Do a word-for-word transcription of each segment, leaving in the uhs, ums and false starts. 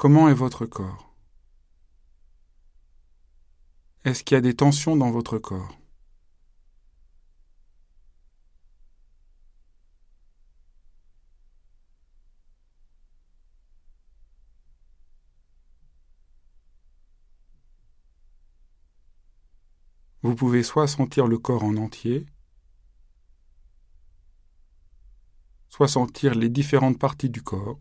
Comment est votre corps? Est-ce qu'il y a des tensions dans votre corps? Vous pouvez soit sentir le corps en entier, soit sentir les différentes parties du corps.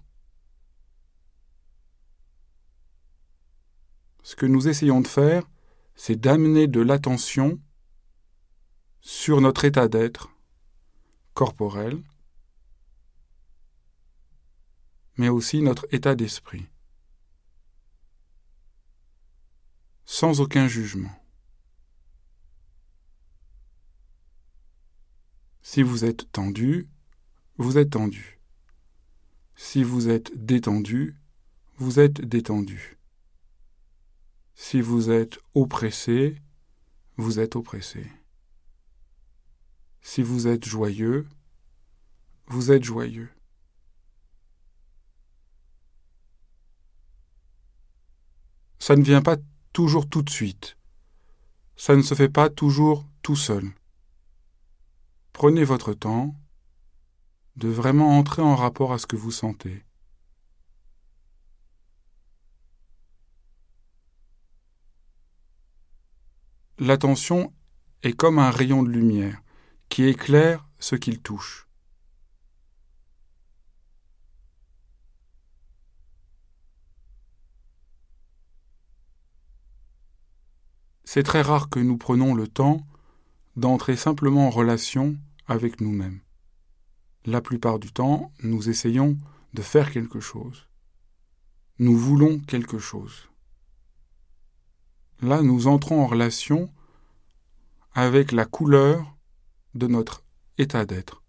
Ce que nous essayons de faire, c'est d'amener de l'attention sur notre état d'être corporel, mais aussi notre état d'esprit, sans aucun jugement. Si vous êtes tendu, vous êtes tendu. Si vous êtes détendu, vous êtes détendu. Si vous êtes oppressé, vous êtes oppressé. Si vous êtes joyeux, vous êtes joyeux. Ça ne vient pas toujours tout de suite. Ça ne se fait pas toujours tout seul. Prenez votre temps de vraiment entrer en rapport à ce que vous sentez. L'attention est comme un rayon de lumière qui éclaire ce qu'il touche. C'est très rare que nous prenions le temps d'entrer simplement en relation avec nous-mêmes. La plupart du temps, nous essayons de faire quelque chose. Nous voulons quelque chose. Là, nous entrons en relation avec la couleur de notre état d'être.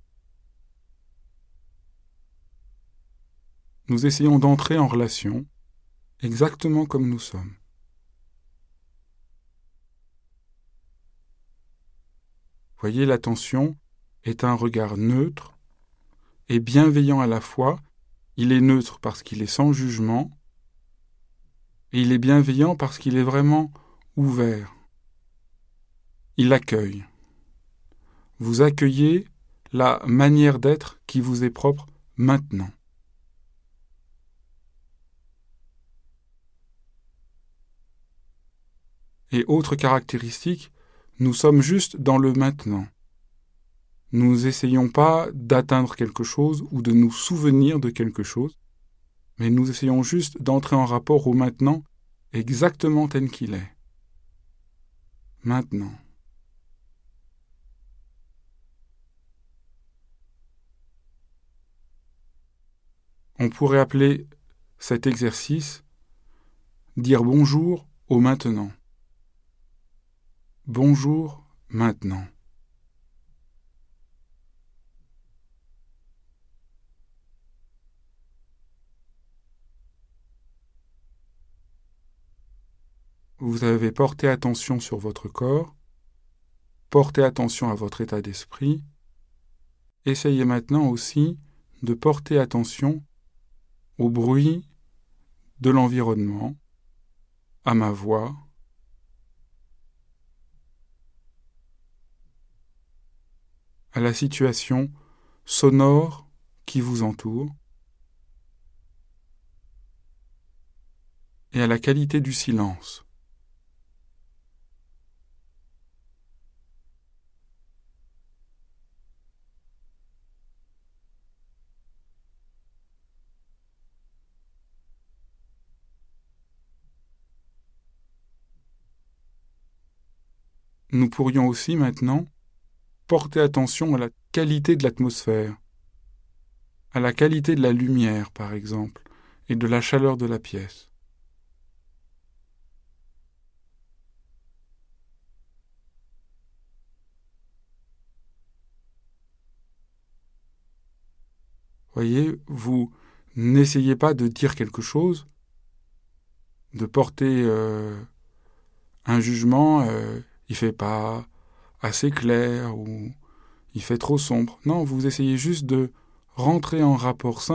Nous essayons d'entrer en relation exactement comme nous sommes. Voyez, l'attention est un regard neutre et bienveillant à la fois. Il est neutre parce qu'il est sans jugement, et il est bienveillant parce qu'il est vraiment ouvert. Il accueille. Vous accueillez la manière d'être qui vous est propre maintenant. Et autre caractéristique, nous sommes juste dans le maintenant. Nous n'essayons pas d'atteindre quelque chose ou de nous souvenir de quelque chose, mais nous essayons juste d'entrer en rapport au maintenant exactement tel qu'il est. Maintenant. On pourrait appeler cet exercice « Dire bonjour au maintenant ». Bonjour maintenant. Vous avez porté attention sur votre corps, portez attention à votre état d'esprit. Essayez maintenant aussi de porter attention au bruit de l'environnement, à ma voix, à la situation sonore qui vous entoure et à la qualité du silence. Nous pourrions aussi maintenant porter attention à la qualité de l'atmosphère, à la qualité de la lumière, par exemple, et de la chaleur de la pièce. Voyez, vous n'essayez pas de dire quelque chose, de porter euh, un jugement, euh, il fait pas assez clair ou il fait trop sombre. Non, vous essayez juste de rentrer en rapport